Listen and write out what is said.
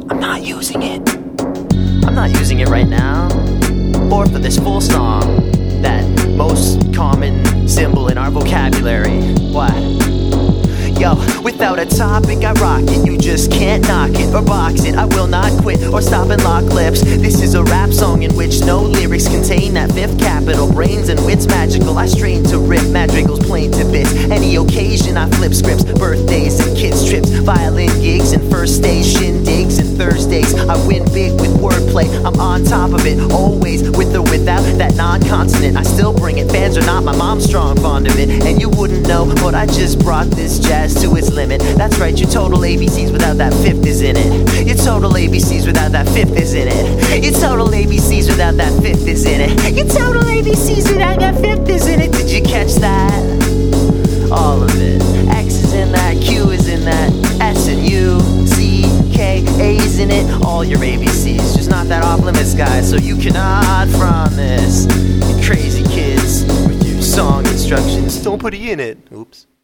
I'm not using it. I'm not using it right now, or for this full song, that most common symbol in our vocabulary. What? Yo, without a topic I rock it. You just can't knock it or box it. I will not quit or stop and lock lips. This is a rap song in which no lyrics contain that fifth capital. Brains and wits magical. I strain to rip madrigals plain to bits. Any occasion I flip scripts. Birthdays and kids trips, violin gigs and first days, shindigs and Thursdays. I win big with wordplay. I'm on top of it, always with or without that non-consonant. I still bring it. Fans are not, my mom's strong fond of it. And you wouldn't know, but I just brought this jazz to its limit. That's right, your total ABCs without that fifth is in it. Your total ABCs without that fifth is in it. Your total ABCs without that fifth is in it. Your total ABCs without that fifth is in it. Did you catch that? All of it. X is in that, Q is in that, S and U, C, K, A's in it. All your ABCs, just not that off limits, guys. So you cannot from this. You crazy kids with your song instructions. Don't put E in it. Oops.